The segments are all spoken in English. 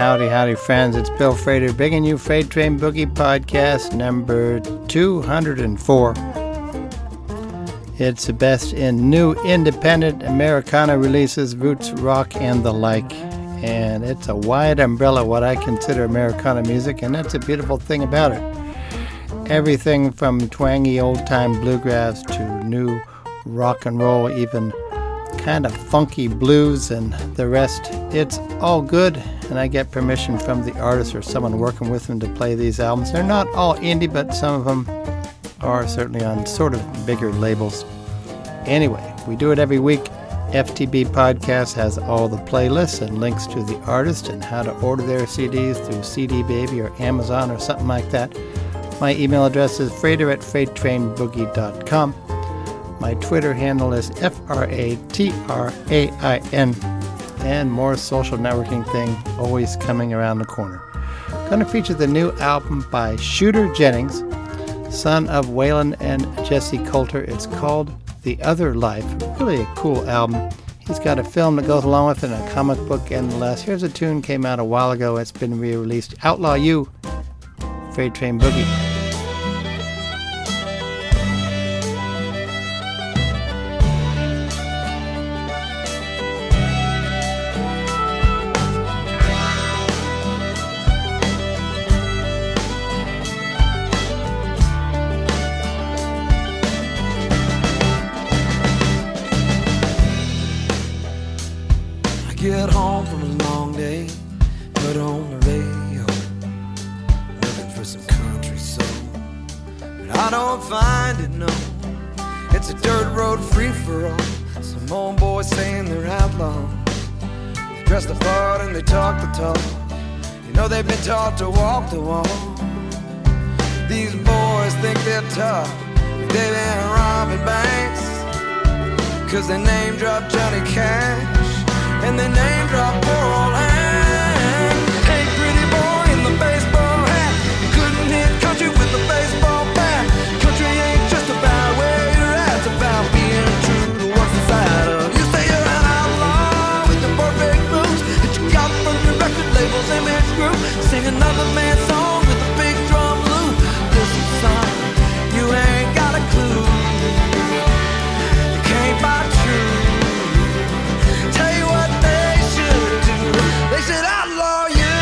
Howdy, howdy, friends. It's Bill Frater bringing you Freight Train Boogie Podcast number 204. It's the best in new independent Americana releases, roots, rock, and the like. And it's a wide umbrella what I consider Americana music, and that's a beautiful thing about it. Everything from twangy old-time bluegrass to new rock and roll, even kind of funky blues and the rest. It's all good, and I get permission from the artist or someone working with them to play these albums. They're not all indie, but some of them are certainly on sort of bigger labels. Anyway, we do it every week. FTB Podcast has all the playlists and links to the artist and how to order their CDs through CD Baby or Amazon or something like that. My email address is frater@freighttrainboogie.com. My Twitter handle is FRATRAIN, and more social networking thing always coming around the corner. Going to feature the new album by Shooter Jennings, son of Waylon and Jesse Coulter. It's called The Other Life. Really a cool album. He's got a film that goes along with it and a comic book endless. Here's a tune came out a while ago. It's been re-released. Outlaw You, Freight Train Boogie. Get home from a long day, put on the radio, looking for some country soul, but I don't find it, no. It's a dirt road free for all. Some old boys saying they're outlaws. They dress the part and they talk the talk. You know they've been taught to walk the walk. These boys think they're tough. They've been robbing banks, 'cause they name drop Johnny Cash and they name drop poor old Hank. Hey, pretty boy in the baseball hat, you couldn't hit country with a baseball bat. Country ain't just about where you're at, it's about being true to what's inside of you. Say you're an outlaw with the perfect moves that you got from your record label's image group. Sing another man's song with a big drum loop. Listen, son, you ain't got a clue. You can't buy truth. They said outlaw you.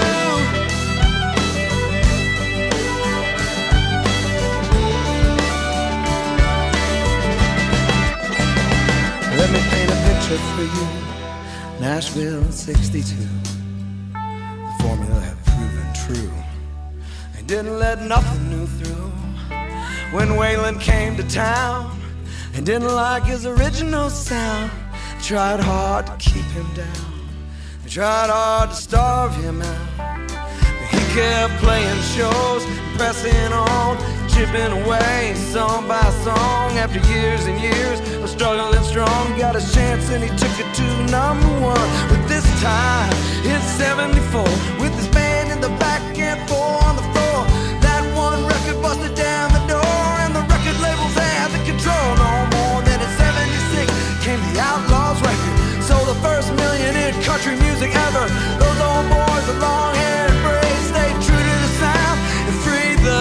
Let me paint a picture for you. Nashville 62. The formula had proven true. They didn't let nothing new through. When Waylon came to town and didn't like his original sound, tried hard to keep him down. They tried hard to starve him out, but he kept playing shows, pressing on, chipping away, song by song. After years and years of struggling strong, he got his chance and he took it to #1. But this time, it's 74, with his band in the back and 4 on the floor. That one record busted down the door, and the record labels had the control. No more than in 76 came the Outlaws record. So the first million in country music ever. Those old boys with long hair and braids stayed true to the sound and freed the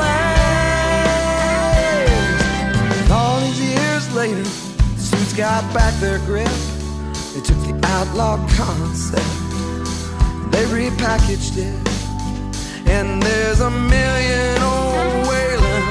slaves. All these years later, the suits got back their grip. They took the outlaw concept, they repackaged it, and there's a million old Waylon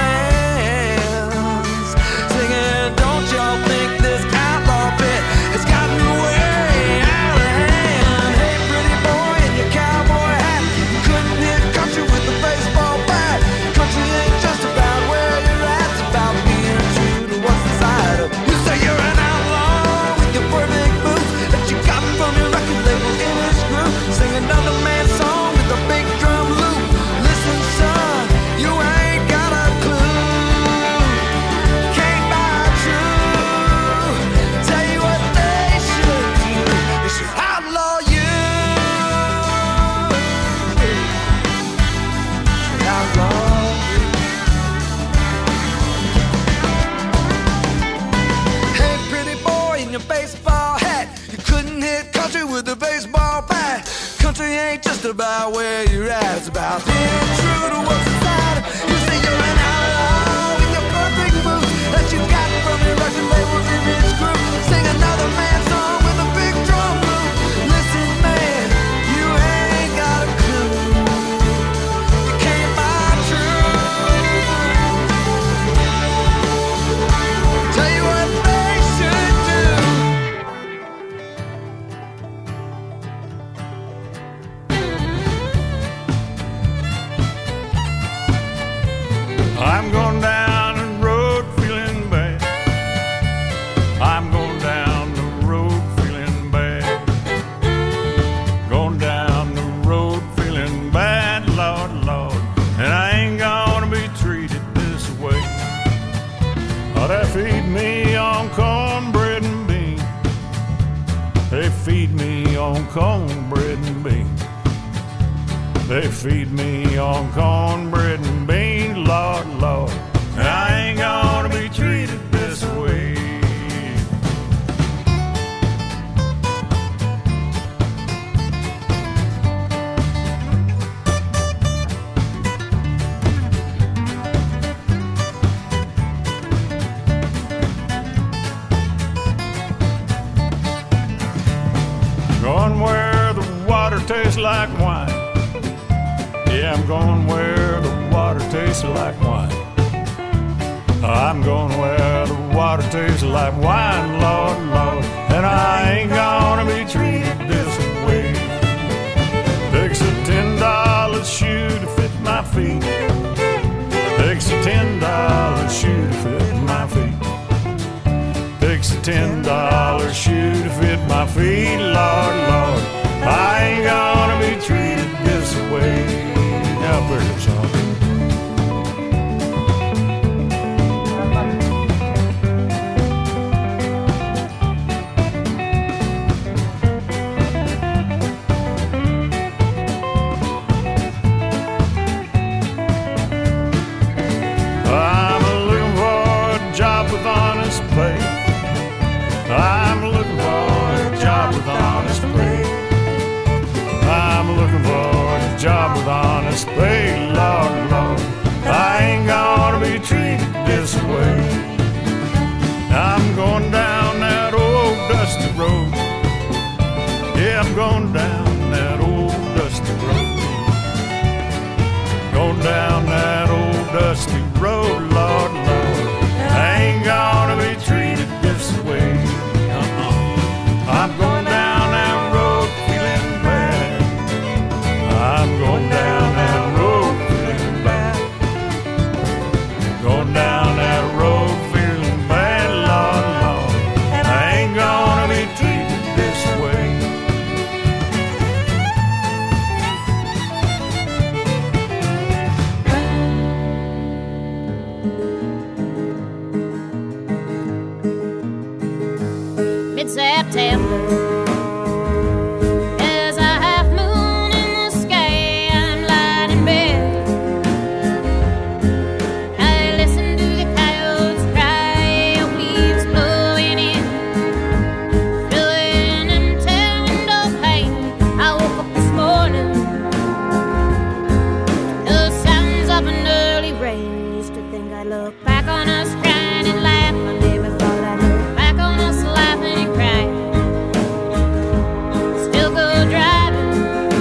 fans singing, don't y'all think this outlaw bit has gotten way out of hand? Hey, pretty boy in your cowboy hat, you couldn't hit country with a baseball bat. Country ain't just about where you're at, it's about being true to what's inside of you. Say you're an outlaw with your perfect boots that you got from your record label image group. Sing another man's song with a big drum loop. Listen, ain't just about where you're at, it's about being true to what's inside. You say you're an outlaw with your perfect moves that you got from your Russian label's image group. Sing another man's song with a big drum loop. Listen, man, you ain't got a clue. You can't buy truth. Tell you what they should do. I'm going down the road feeling bad. I'm going down the road feeling bad. Going down the road feeling bad, Lord, Lord. And I ain't gonna be treated this way. Oh, they feed me on cornbread and beans. They feed me on cornbread and beans. They feed me on cornbread and beans, Lord, Lord. And I ain't gonna be treated this way. Going where the water tastes like wine. Yeah, I'm going where the water tastes like wine. I'm going where the water tastes like wine, Lord, Lord. And I ain't gonna be treated this way. Takes a $10 shoe to fit my feet. Takes a $10 shoe to fit my feet. Takes a $10 shoe to fit my feet, Lord, Lord. I ain't gonna be treated this way. Now, pretty song. I'm looking for a job with honest pay. I'm looking for a job with honest pay. I'm looking for a job with honest pay, Lord, Lord. I ain't gonna be treated this way. I'm going down that old dusty road. Yeah, I'm going down that old dusty road. Going down that old dusty road, Lord, Lord. I ain't gonna be treated this way. I'm going down that road feeling bad. I'm going down that road feeling bad. Going down that road feeling bad, Lord, Lord. And I ain't gonna be treated this way. Mid-September, there's a half moon in the sky. I'm lying in bed. I listen to the coyotes cry, leaves blowing in, filling and tearing the pain. I woke up this morning to the sounds of an early rain. Used to think I'd look back on us crying and laugh. I never thought I'd look back on us laughing and crying. Still go driving,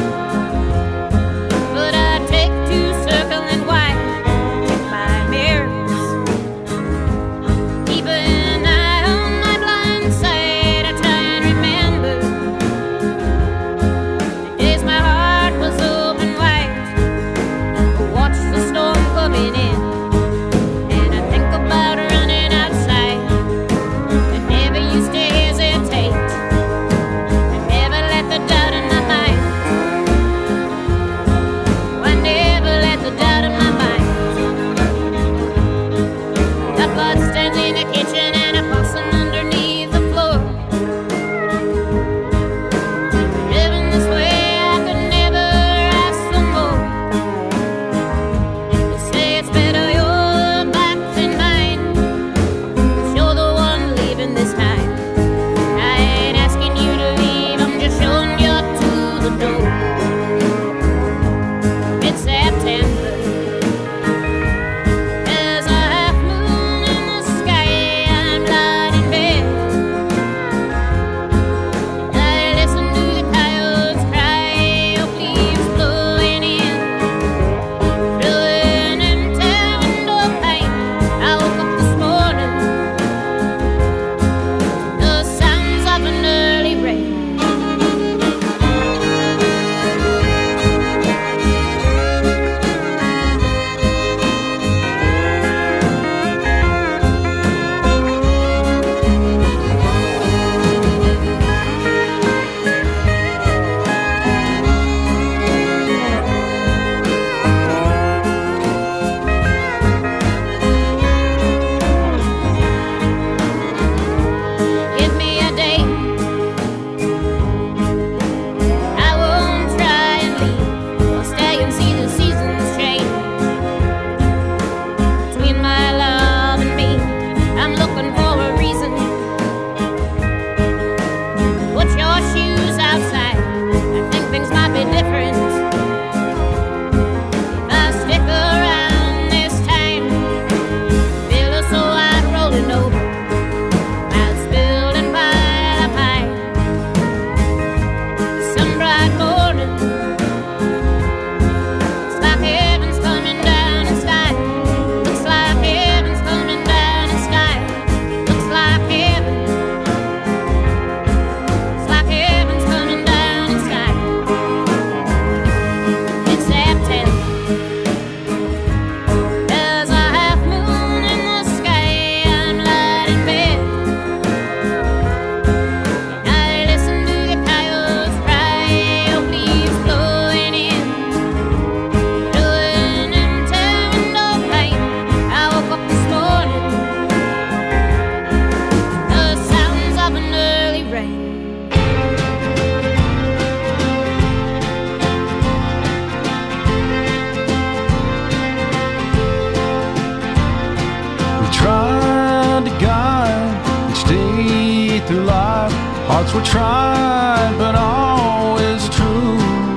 but I take two circling white, check my mirrors, keep an eye on my blind side. I try and remember the days my heart was open wide. I watch the storm coming in, and I think about her through life. Hearts were tried, but always true.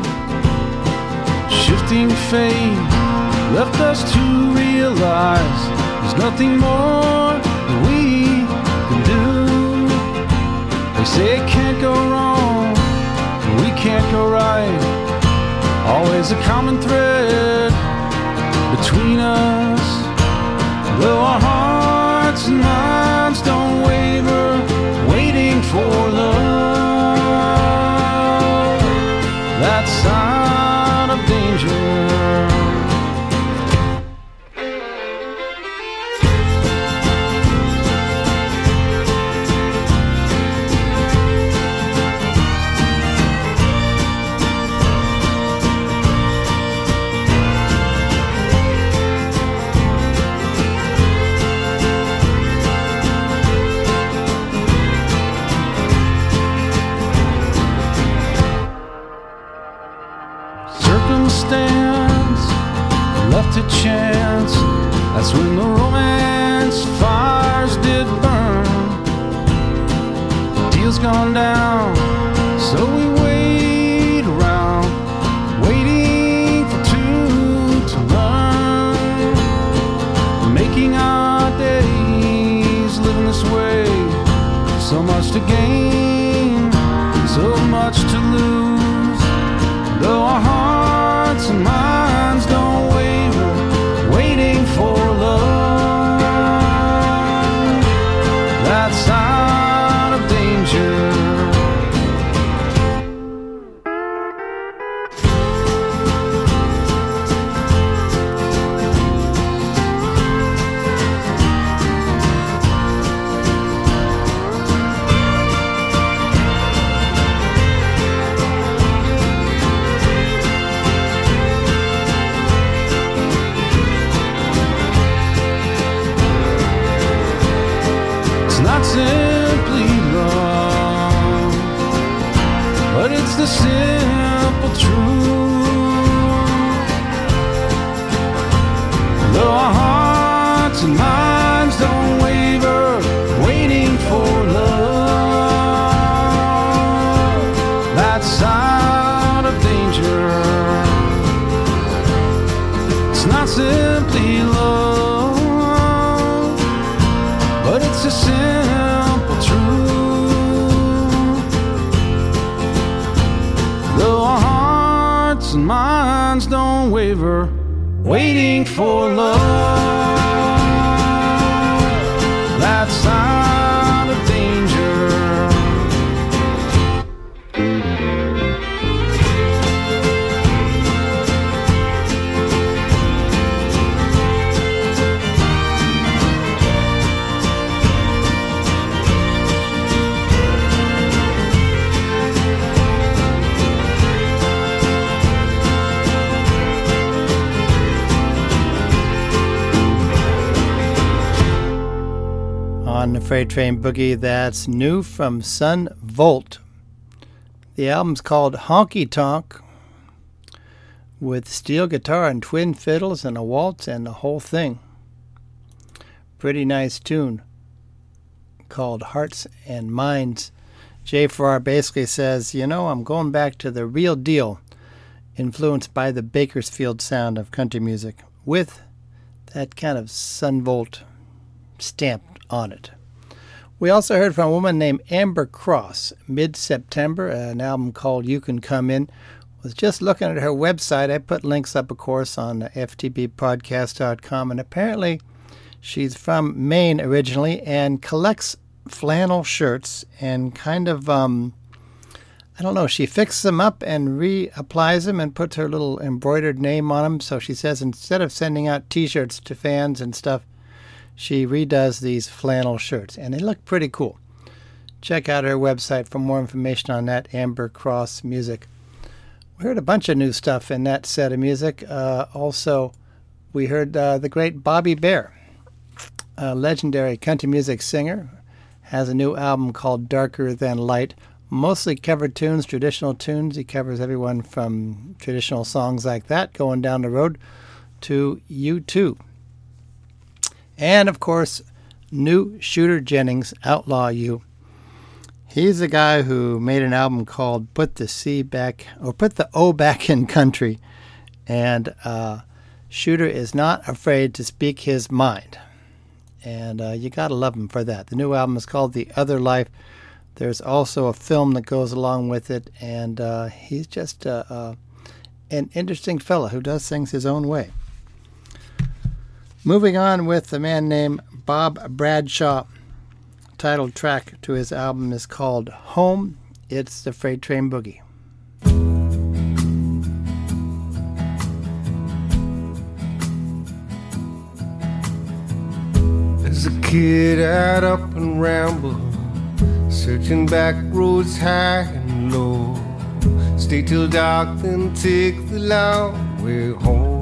Shifting fate left us to realize there's nothing more that we can do. They say it can't go wrong, we can't go right. Always a common thread between us. Though our hearts and minds don't waver, waiting for love, that sign of danger. Left to chance, that's when the romance fires did burn. The deal's gone down, so we wait around, waiting for two to learn. Making our days, living this way, so much to gain, so much to lose. Though our hearts and minds don't waver, waiting for love, that sign of danger. Simply love, but it's the simple truth. Though our hearts and minds don't waver, waiting for love, that sign of danger. It's not simply love, but it's a simple truth. Though our hearts and minds don't waver, waiting for love, that sign of danger. On the Freight Train Boogie, that's new from Son Volt. The album's called Honky Tonk, with steel guitar and twin fiddles and a waltz and the whole thing. Pretty nice tune called Hearts and Minds. Jay Farrar basically says, you know, I'm going back to the real deal, influenced by the Bakersfield sound of country music, with that kind of Son Volt stamp on it. We also heard from a woman named Amber Cross, mid-September, an album called You Can Come In. Was just looking at her website. I put links up, of course, on ftbpodcast.com, and apparently she's from Maine originally and collects flannel shirts and kind of, I don't know, she fixes them up and reapplies them and puts her little embroidered name on them. So she says instead of sending out T-shirts to fans and stuff, she redoes these flannel shirts, and they look pretty cool. Check out her website for more information on that, Amber Cross Music. We heard a bunch of new stuff in that set of music. Also, we heard the great Bobby Bare, a legendary country music singer, has a new album called Darker Than Light. Mostly covered tunes, traditional tunes. He covers everyone from traditional songs like that, Going Down the Road, to U2. And, of course, new Shooter Jennings, Outlaw You. He's the guy who made an album called Put the O Back in Country. And Shooter is not afraid to speak his mind. And you got to love him for that. The new album is called The Other Life. There's also a film that goes along with it. And he's just an interesting fella who does things his own way. Moving on with a man named Bob Bradshaw. Title track to his album is called Home. It's the Freight Train Boogie. As a kid, I'd up and ramble, searching back roads high and low. Stay till dark, then take the long way home.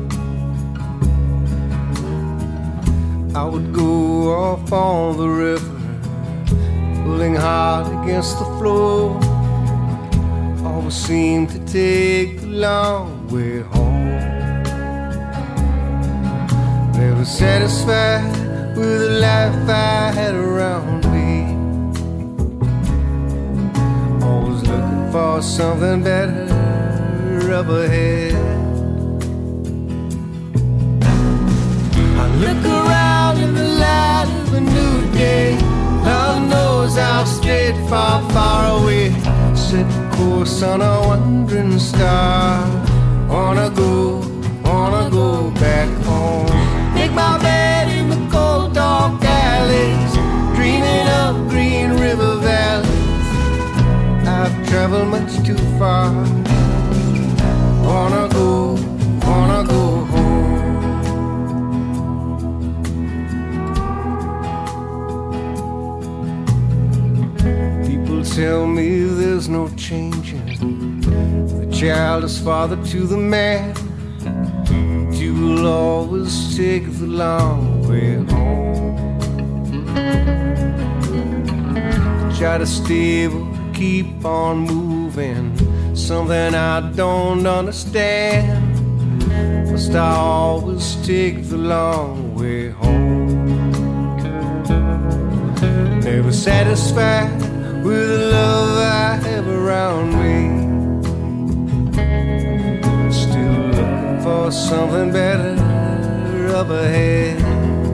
I would go off on the river, pulling hard against the floor. Always seemed to take the long way home. Never satisfied with the life I had around me. Always looking for something better up ahead. I look around in the light of a new day. Lord knows I've strayed far, far away. Set course on a wandering star. Wanna go back home. Make my bed in the cold dark alleys, dreaming of green river valleys. I've traveled much too far. Wanna go home. Tell me there's no changing. The child is father to the man. You will always take the long way home. Try to stay but keep on moving. Something I don't understand. Must I always take the long way home? Never satisfied with the love I have around me. Still looking for something better up ahead.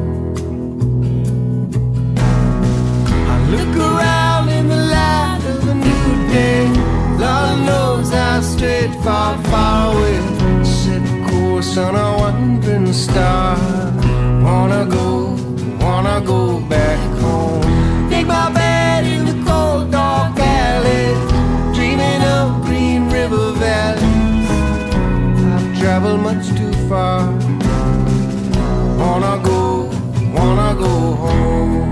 I look around in the light of a new day. Lord knows I've strayed far, far away. Set course on a wandering star. Wanna go back home. Take my bed in the cold dark alleys, dreaming of green river valleys. I've traveled much too far. Wanna go home.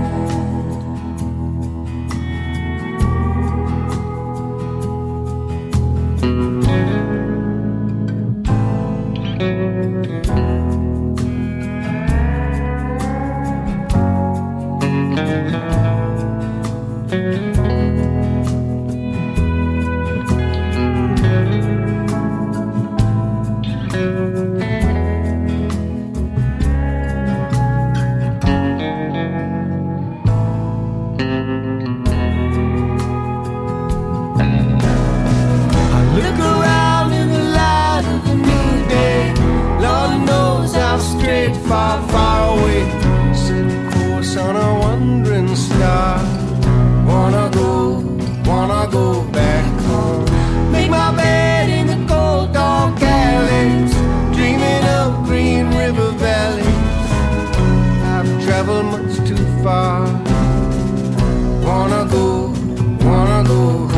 Far, far away, set course on a wandering star. Wanna go back home. Make my bed in the cold dark alleys, dreaming of green river valleys. I've traveled much too far. Wanna go home.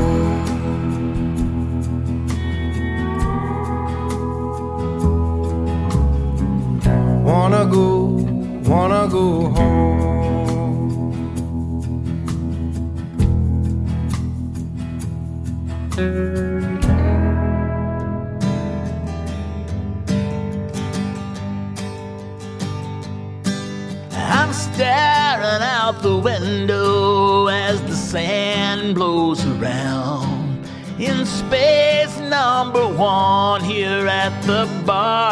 Wanna go home. I'm staring out the window as the sand blows around. In space #1 here at the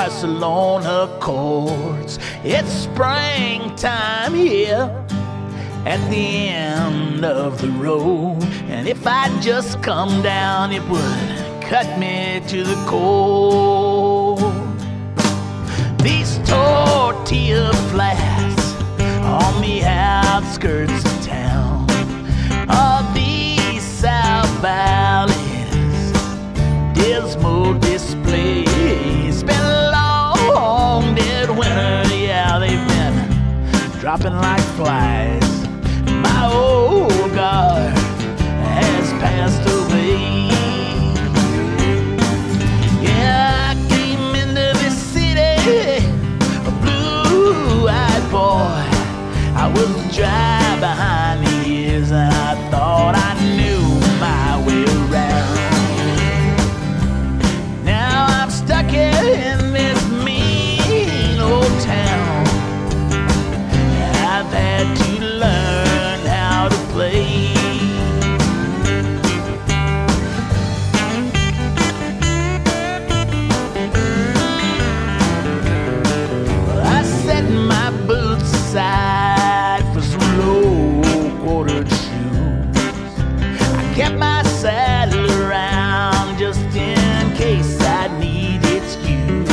Barcelona courts. It's springtime here, at the end of the road. And if I'd just come down, it would cut me to the core. These tortilla flats on the outskirts of town are these South Valleys, dismal displays. Been a long dead winter, yeah, they've been dropping like flies. My old guard has passed away. Yeah, I came into this city a blue-eyed boy. I was dry behind the ears and I thought I knew my way around. Now I'm stuck in this mean old town. I've had to learn how to play. Well, I set my boots aside for some low-quartered shoes. I kept my saddle around just in case I need excuse.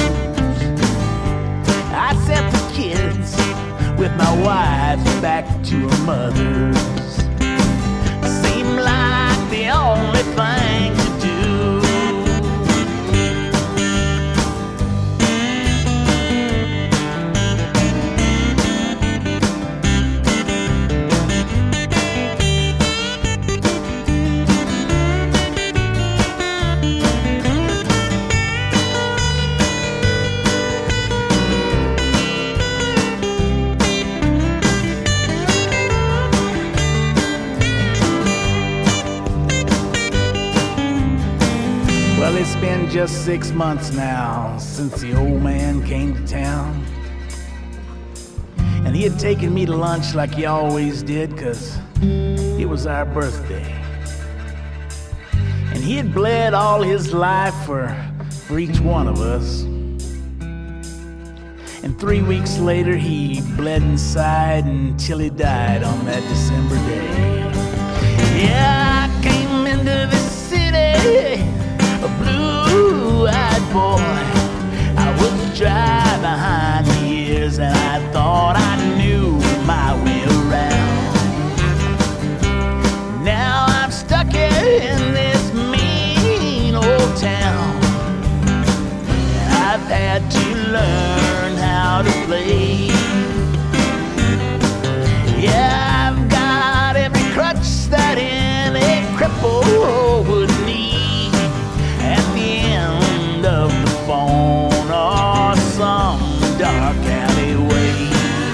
I sent the kids with my wife back to her mother's. Seemed like the only thing to do. Well, it's been just 6 months now since the old man came to town. And he had taken me to lunch like he always did, 'cause it was our birthday. And he had bled all his life for each one of us. And 3 weeks later, he bled inside until he died on that December day. Yeah, I came into this city a blue-eyed boy. I was dry behind the ears and I thought I knew my way around. Now I'm stuck in this mean old town. I've had to learn how to play. Yeah, I've got every crutch that any cripple would need at the end of the phone or some dark alleyway.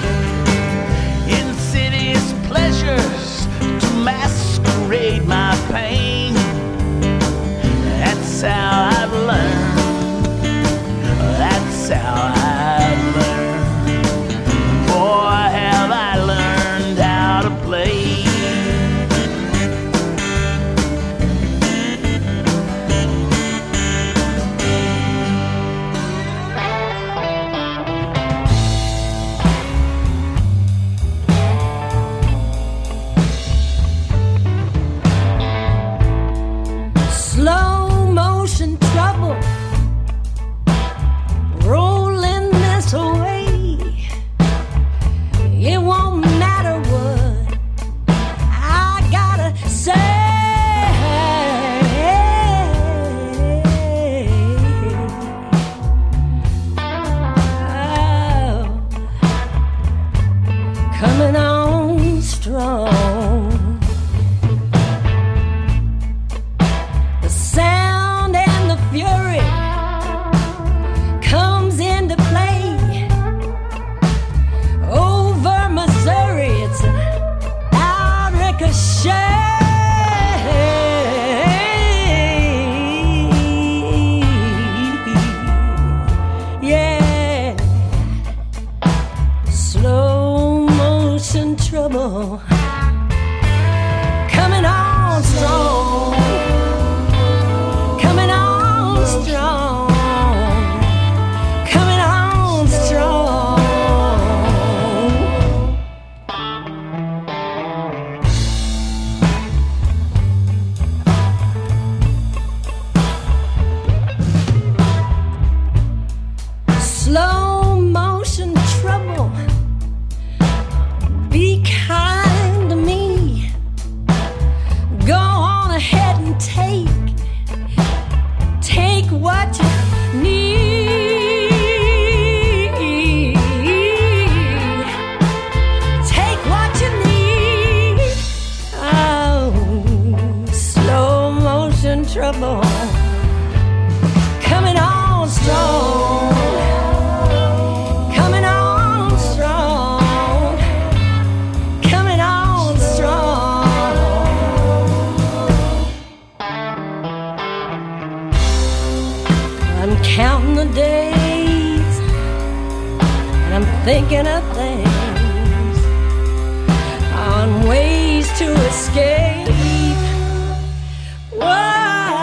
Insidious pleasures to masquerade my pain. That's how I've learned. That's how I've learned. Boy, have I learned how to play. Slow motion trouble rolling this away. It won't matter what I gotta say. Oh, coming on strong. The sound and the fury comes into play. Over Missouri, it's an out ricochet. Yeah, slow motion trouble coming on strong. Coming on strong. Coming on strong. thinking of things on ways to escape. Whoa.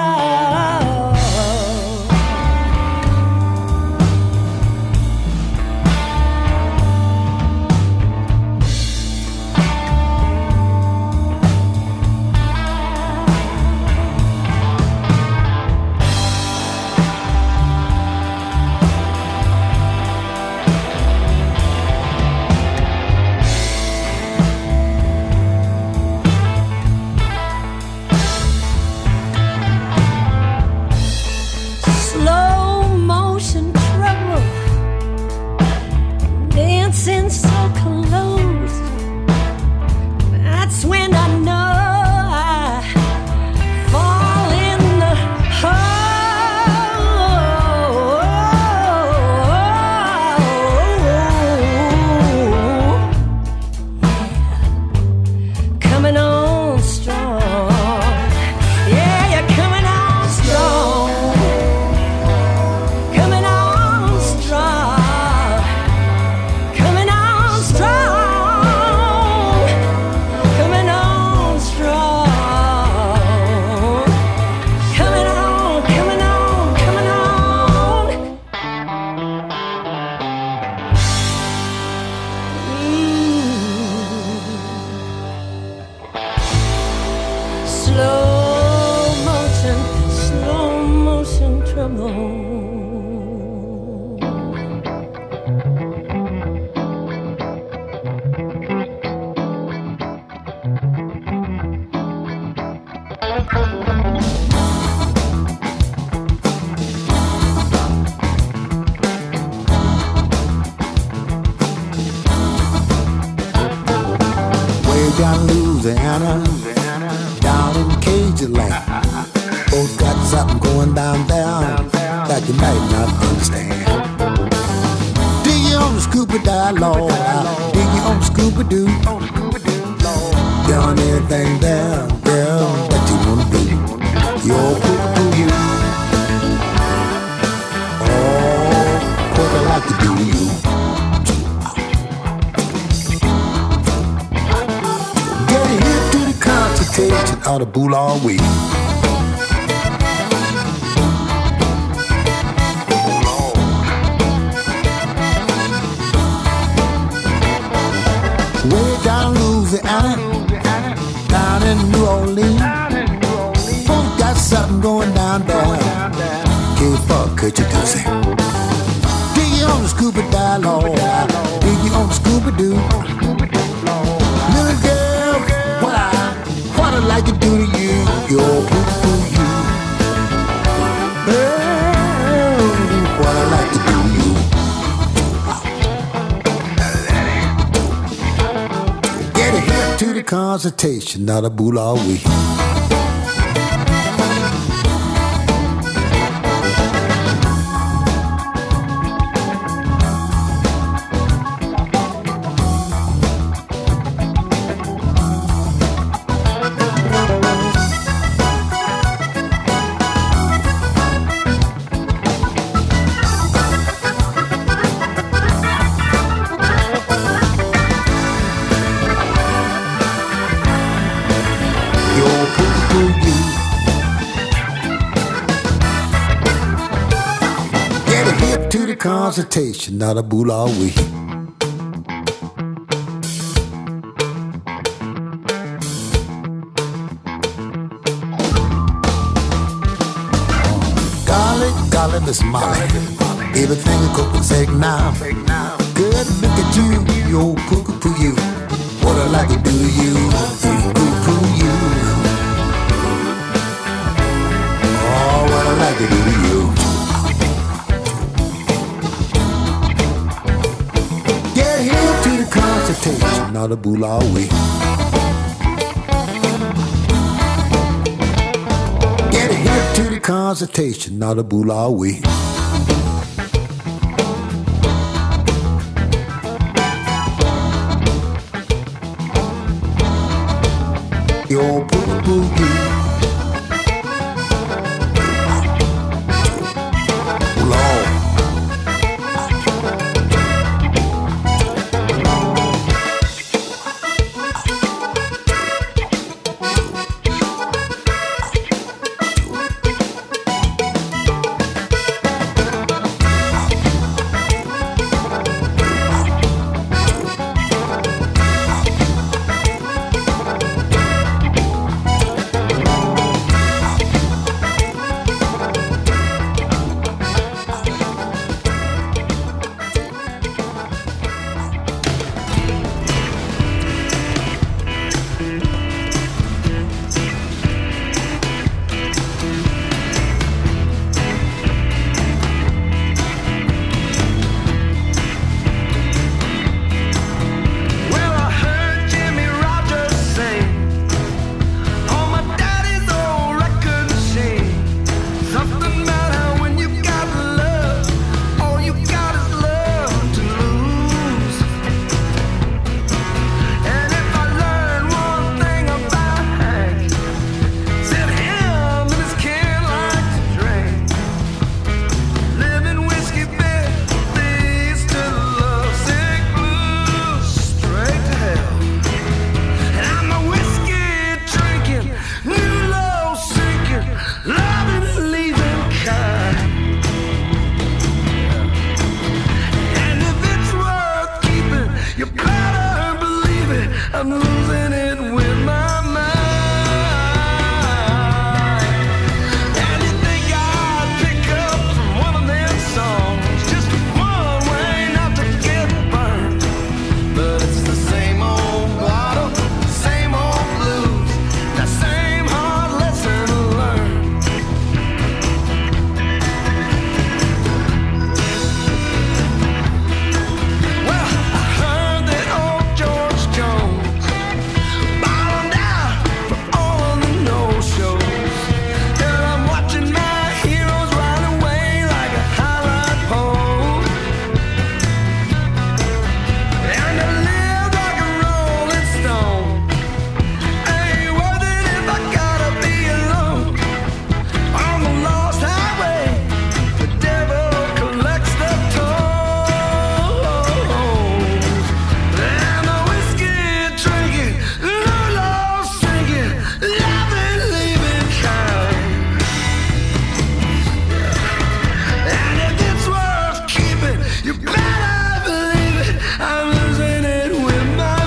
Down Louisiana, down in Cajun land. Both got something going down that you might not understand. Dig you on the scuba dive, Lord. Dig you on the scuba doo. Down everything down, girl, that you wanna do. You're quick to you. Oh, what I like to do you. Consultation on the Boulard Way. Way down Louisiana, down in New Orleans. Both got something going down there. Can't fuck, could you do say? Dig you on the scuba dive, Lord. Dig you on the scuba doo. Little girl, what I like to do to you, you're good for you. What I like to do to you. Get a hip to the consultation, not a Boulard Way. Consultation, not a Boulard Way. Golly, Miss Molly, everything is copacetic now. Good, look at you, you old poo you. What I like to do to you, poo you. Oh, what I like to do to you. Consultation, not a Boulard Way. Get a hip to the consultation, not a Boulard Way. Your boo-boo-boo. Lord. I'm losing it with my mind. And you think I'd pick up from one of them songs, just one way not to get burned. But it's the same old bottle, same old blues, the same hard lesson to learn. Well, I heard that old George Jones bottomed out for all of the no-shows. And I'm watching my heroes ride away like a highlight pole. And to live like a rolling stone ain't worth it if I gotta be alone. On the lost highway, the devil collects the tolls. And the whiskey drinking, love singing, loving, leaving kind. And if it's worth keeping, you better believe it, I'm losing it with my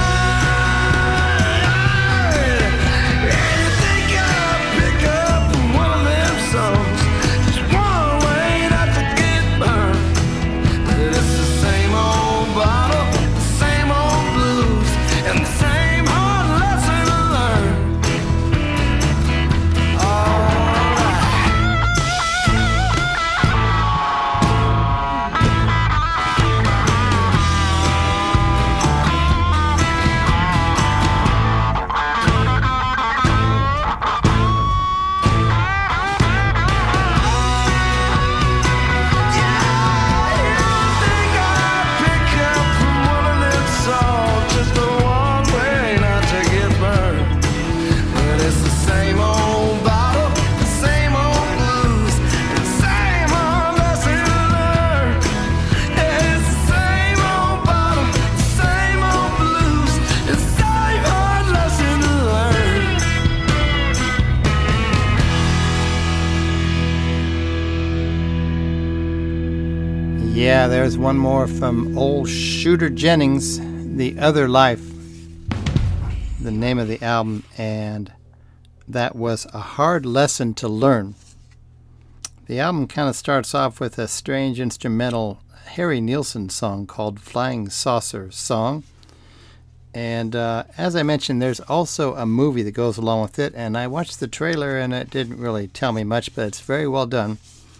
mind. And you think I'll pick up one of them songs, just one way not to get burned. But it's the same old bottle, the same old blues, and the same hard lesson to learn. Yeah, there's one more from old Shooter Jennings, The Other Life, the name of the album, and that was A Hard Lesson to Learn. The album kind of starts off with a strange instrumental Harry Nilsson song called Flying Saucer Song. And as I mentioned, there's also a movie that goes along with it, and I watched the trailer and it didn't really tell me much, but it's very well done.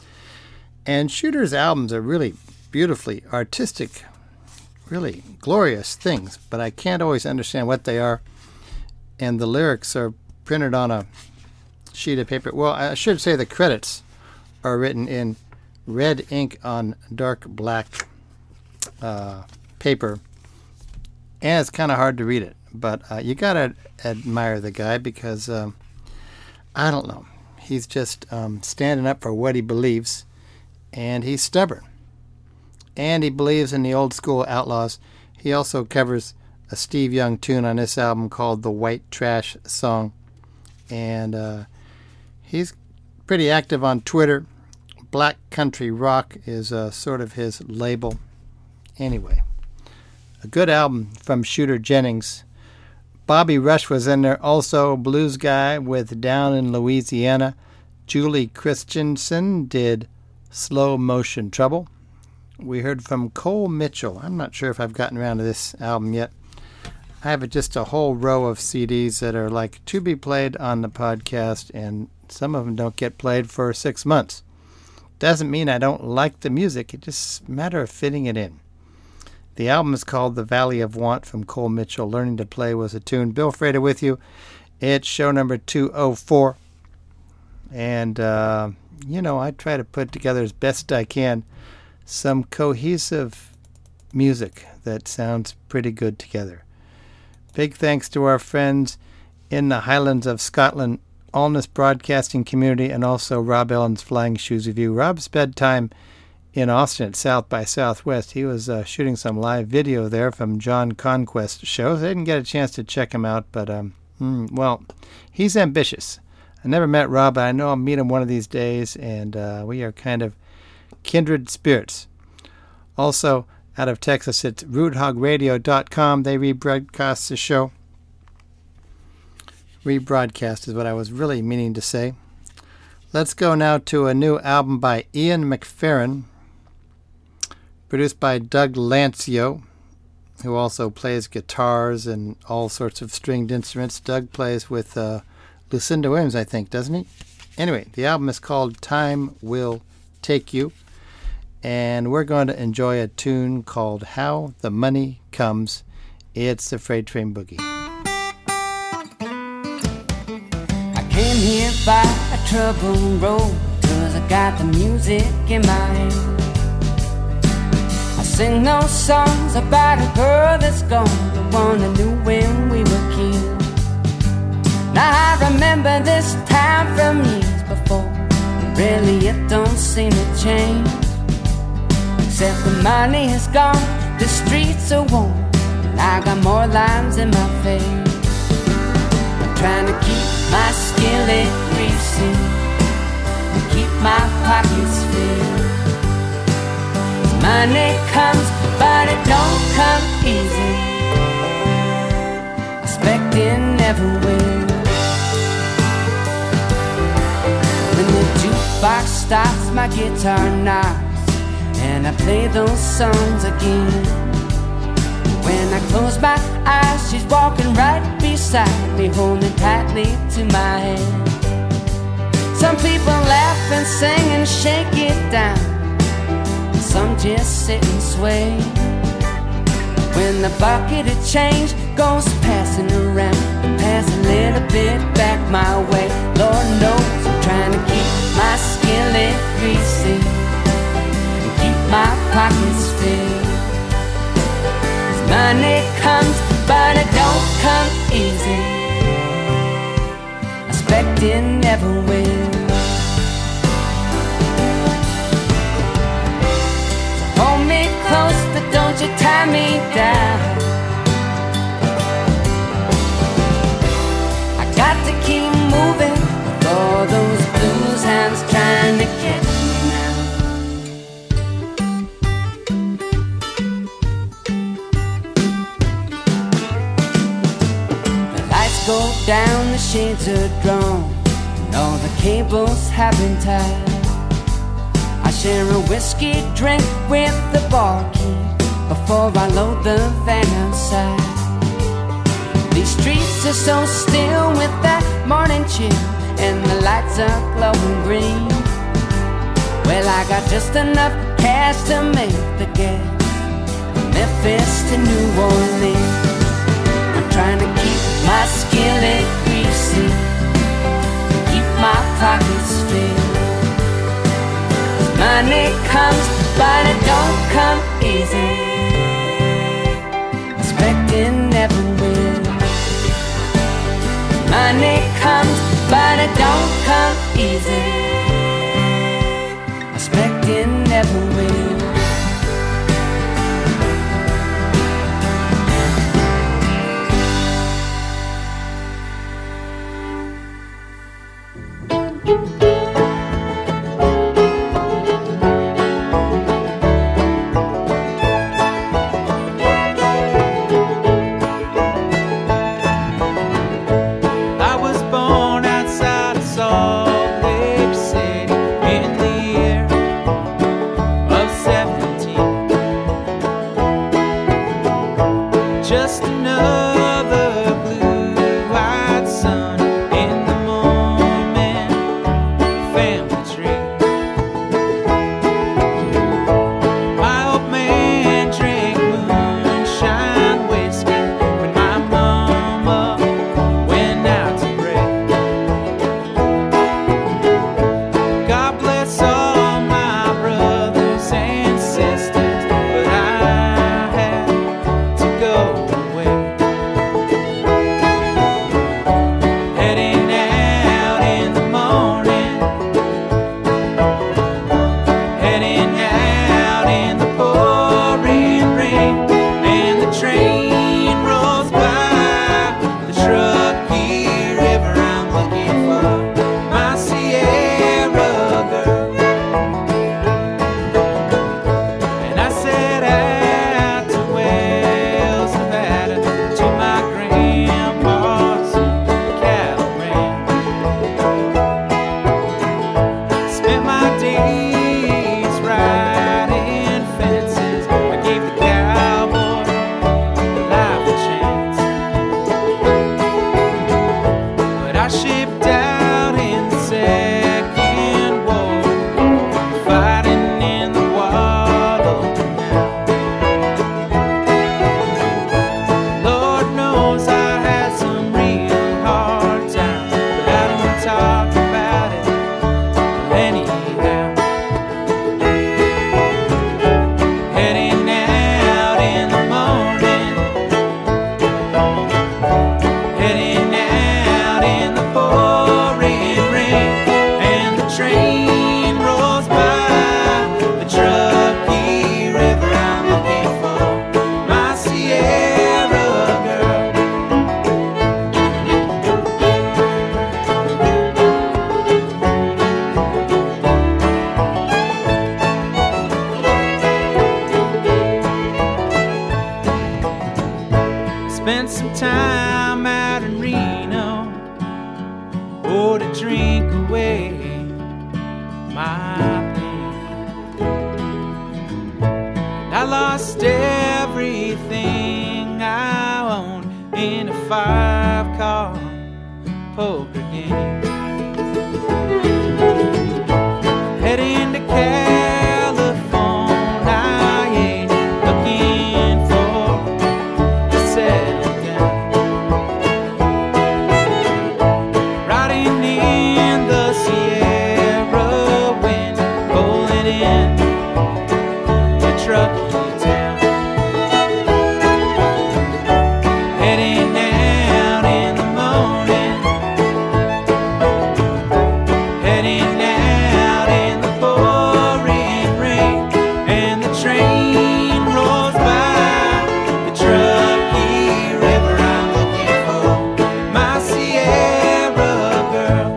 And Shooter's albums are really beautifully artistic, really glorious things, but I can't always understand what they are. And the lyrics are printed on a sheet of paper. Well, I should say the credits are written in red ink on dark black paper, and it's kind of hard to read it. But you gotta admire the guy because I don't know, he's just standing up for what he believes, and he's stubborn. And he believes in the old school Outlaws. He also covers a Steve Young tune on this album called The White Trash Song. And he's pretty active on Twitter. Black Country Rock is sort of his label. Anyway, a good album from Shooter Jennings. Bobby Rush was in there also, blues guy with Down in Louisiana. Julie Christensen did Slow Motion Trouble. We heard from Cole Mitchell. I'm not sure if I've gotten around to this album yet. I have just a whole row of CDs that are like to be played on the podcast, and some of them don't get played for 6 months. Doesn't mean I don't like the music. It's just a matter of fitting it in. The album is called The Valley of Want from Cole Mitchell. Learning to Play was a tune. Bill Frater with you. It's show number 204. And, I try to put together as best I can some cohesive music that sounds pretty good together. Big thanks to our friends in the Highlands of Scotland, Allness Broadcasting Community, and also Rob Ellen's Flying Shoes Review. Rob's bedtime in Austin at South by Southwest. He was shooting some live video there from John Conquest shows. I didn't get a chance to check him out, but, he's ambitious. I never met Rob, but I know I'll meet him one of these days, and we are kind of kindred spirits. Also, out of Texas. It's roothogradio.com. They rebroadcast the show. Rebroadcast is what I was really meaning to say. Let's go now to a new album by Ian McFerrin, produced by Doug Lancio, who also plays guitars and all sorts of stringed instruments. Doug plays with Lucinda Williams, I think, doesn't he? Anyway, the album is called Time Will Take You, and we're going to enjoy a tune called How the Money Comes. It's the Freight Train Boogie. I came here by a troubled road, 'cause I got the music in my hand. I sing those songs about a girl that's gone, the one I knew when we were kids. Now I remember this time from years before, really it don't seem to change. Except the money is gone, the streets are warm, and I got more lines in my face. I'm trying to keep my skillet greasy and keep my pockets filled. Money comes, but it don't come easy. I expect it never will. When the jukebox stops, my guitar knocks, and I play those songs again. When I close my eyes, she's walking right beside me, holding tightly to my hand. Some people laugh and sing and shake it down, some just sit and sway. When the bucket of change goes passing around, pass a little bit back my way. Lord knows I'm trying to keep my skillet greasy and keep my pockets filled. 'Cause money comes, but it don't come easy. I expect it never will. Hold me close, but don't you tie me down. I got to keep moving with all those blues hands trying to catch me now. The lights go down, the shades are drawn, and all the cables have been tied. I share a whiskey drink with the barkeep before I load the van outside. These streets are so still with that morning chill, and the lights are glowing green. Well, I got just enough cash to make the gas from Memphis to New Orleans. I'm trying to keep my skillet greasy, keep my pockets filled. Money comes, but it don't come easy. Expect it never will. Money comes, but it don't come easy. Expect it never will. Away. spent some time out in Reno, oh, to drink away my pain. I lost everything I owned in a 5-car poker game. Heading to California, I ain't looking for to settle down. Riding in the Sierra wind, pulling in to Truckee town. Heading out in the morning, heading out in the pouring rain, and the train rolls by the Truckee River. I'm looking for my Sierra girl.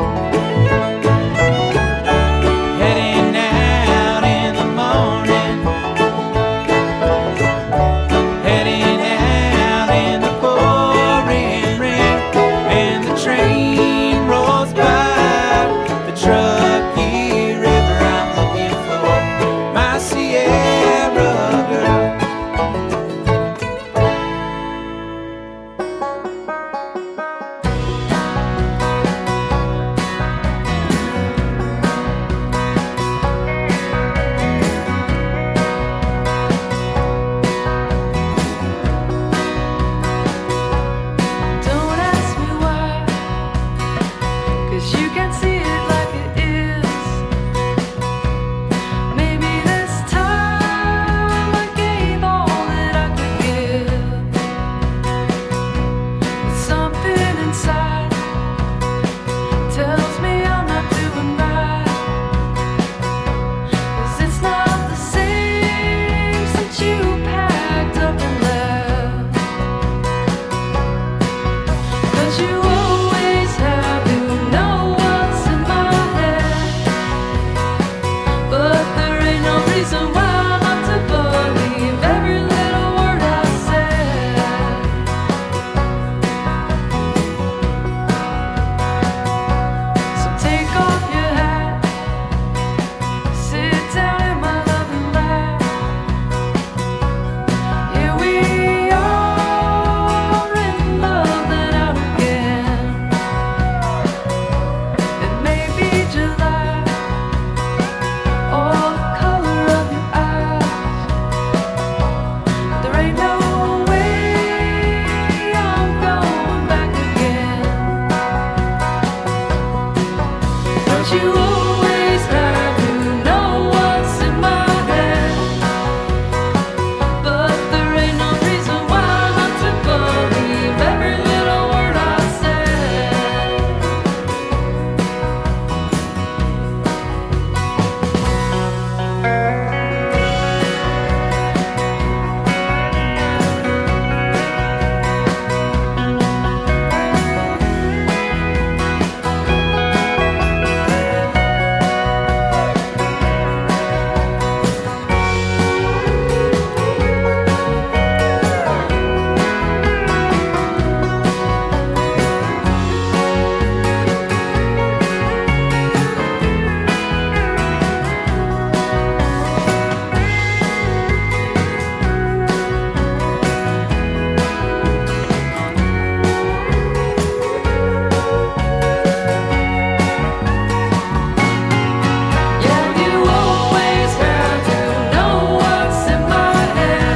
Heading out in the morning, heading out in the pouring rain, and the train rolls by the Truckee River. I'm looking for my Sierra girl. Don't ask me why, 'cause you can see it like it is. Maybe this time I gave all that I could give, but something inside tells me I'm not doing right. 'Cause it's not the same since you packed up and left. 'Cause you always have to know what's in my head, but there ain't no reason why not to believe every little word I said. So take off your hat, sit down in my loving lap. Here we are in love and out again. It may be July or the color of your eyes. There ain't no way I'm going back again. Don't you always have to know what's in my head, but there ain't no reason why not to believe every little word I said. Yeah, you always have to know what's in my head,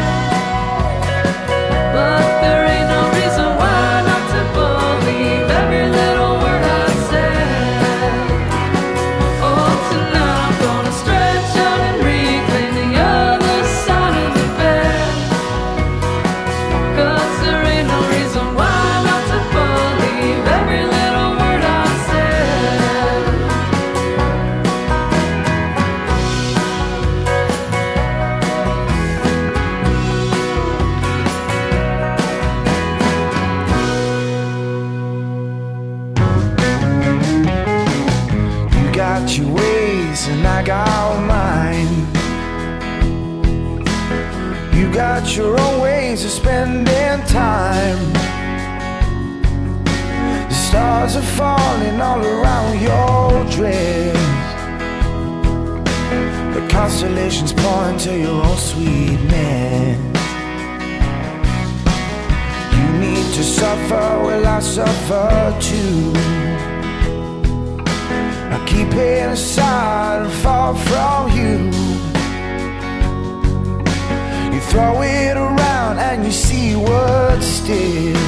but there ain't no reason why not to believe every little word I said. Oh, tonight I'm gonna stretch out and reclaim the other side of the bed, 'cause there ain't no reason why not to believe every little word I said. You got your ways and I got mine. You got your own way means of spending time. The stars are falling all around your dress. The constellations point to your own sweetness. You need to suffer, well I suffer too. I keep it aside and fall from you. You throw it around and you see what sticks.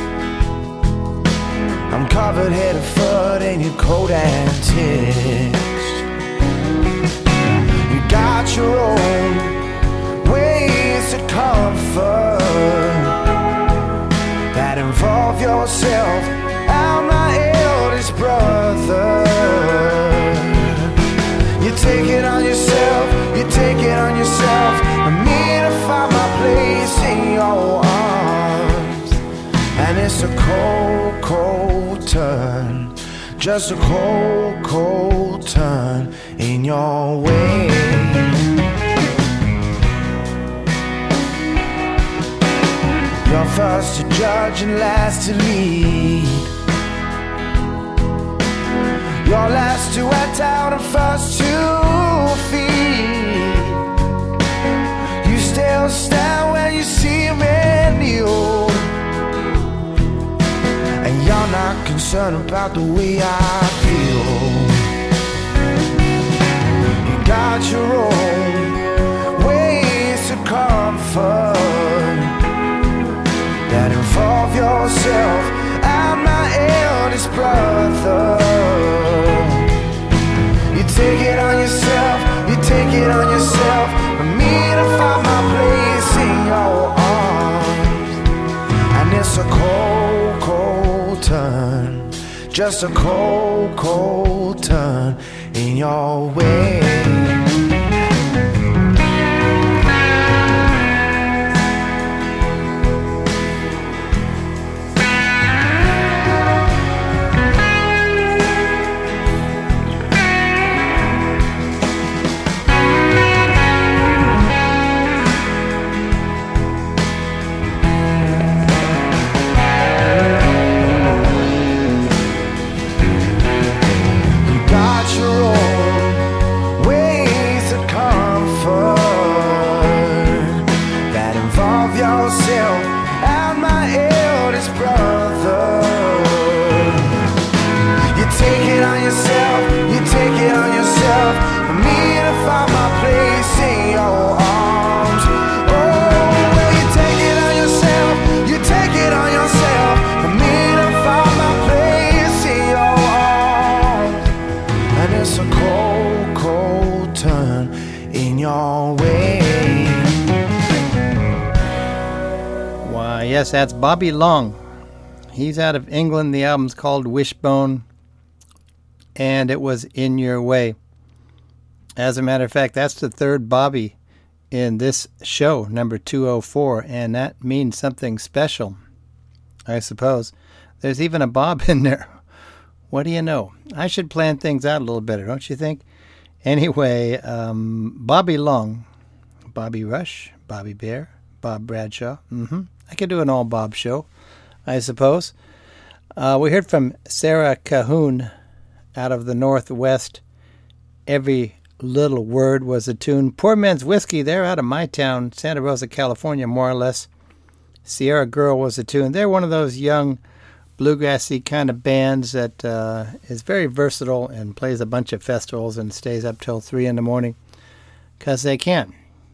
I'm covered head and foot in your coat antics. You got your own ways to comfort that involve yourself and my eldest brother. You take it on yourself, you take it on yourself, and me to find my place in your arms. And it's a cold, cold turn, just a cold, cold turn in your way. You're first to judge and last to lead. You're last to act out and first to feed. You still stand when you see me kneel, and you're not concerned about the way I feel. You got your own ways to comfort that involve yourself and my eldest brother. You take it on yourself, you take it on yourself, for me to find my place in your arms. And it's a cold, cold turn, just a cold, cold turn in your way. Yes, that's Bobby Long. He's out of England. The album's called Wishbone, and it was In Your Way. As a matter of fact, that's the third Bobby in this show, number 204, and that means something special, I suppose. There's even a Bob in there. What do you know? I should plan things out a little better, don't you think? Anyway, Bobby Long, Bobby Rush, Bobby Bear, Bob Bradshaw. I could do an all Bob show, I suppose. We heard from Sarah Cahoon out of the Northwest. Every Little Word was a tune. Poor Men's Whiskey, they're out of my town, Santa Rosa, California, more or less. Sierra Girl was a tune. They're one of those young bluegrassy kind of bands that is very versatile and plays a bunch of festivals and stays up till 3 in the morning because they can.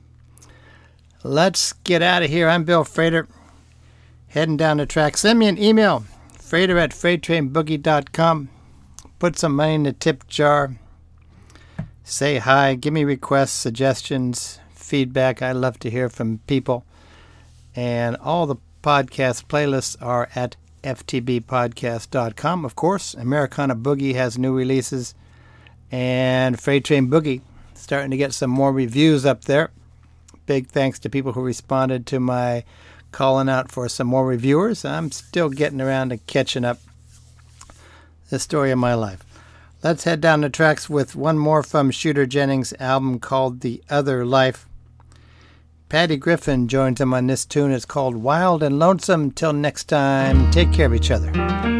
Let's get out of here. I'm Bill Frater, heading down the track. Send me an email, frater@freighttrainboogie.com. Put some money in the tip jar. Say hi. Give me requests, suggestions, feedback. I love to hear from people. And all the podcast playlists are at ftbpodcast.com. Of course, Americana Boogie has new releases, and Freight Train Boogie starting to get some more reviews up there. Big thanks to people who responded to my calling out for some more reviewers. I'm still getting around to catching up. The story of my life. Let's head down the tracks with one more from Shooter Jennings' album called The Other Life. Patty Griffin joins him on this tune. It's called Wild and Lonesome. Till next time, take care of each other.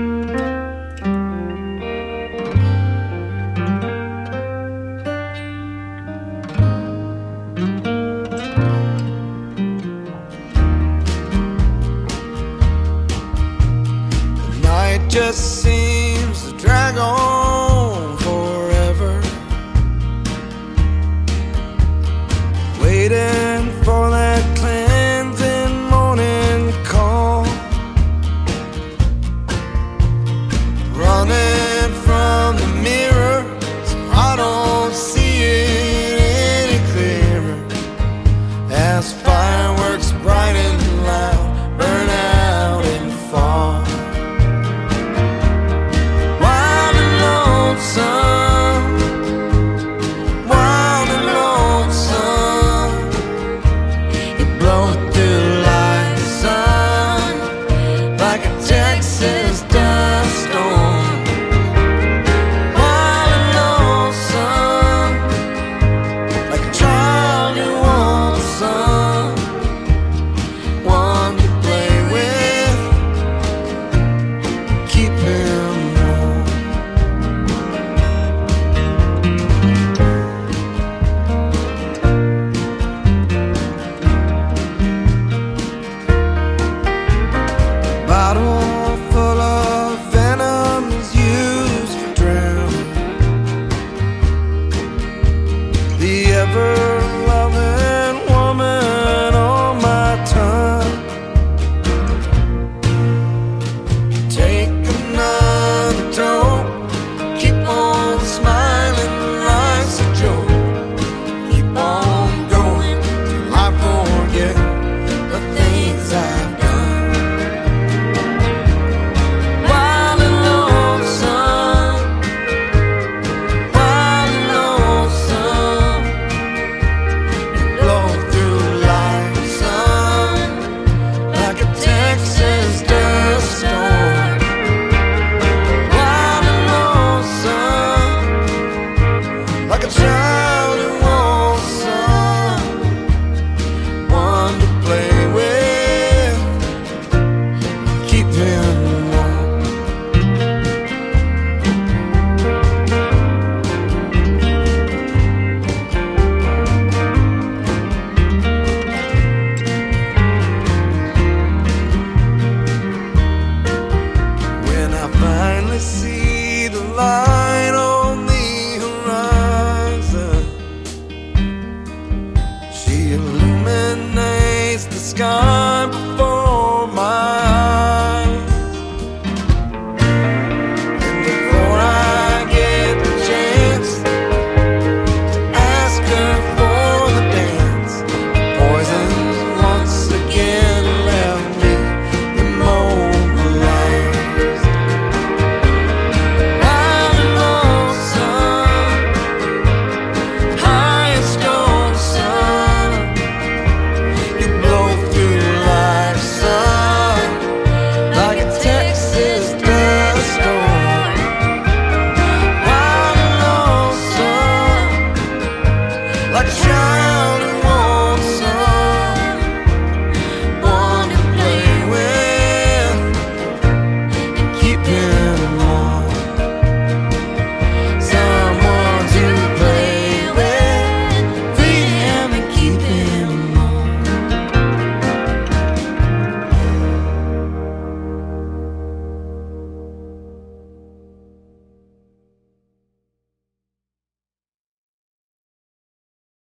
The night just seems to drag on forever, waiting for that cleansing morning call, running from the mirror so I don't see it any clearer, as fireworks bright and loud burn out and fall. Wild and lonesome, wild and lonesome, it blows through like the sun, like a Texas dust storm. Wild and lonesome, like a child who wants someone to play with, keep him warm. Bottle full of venom is used for drowning. The ever-loving woman on my tongue. Take another toke, keep on smiling, life's a joke. Keep on going till I forget the things I've done. Wild and lonesome, wild and lonesome, you blow through life's sun like a Texas dust storm.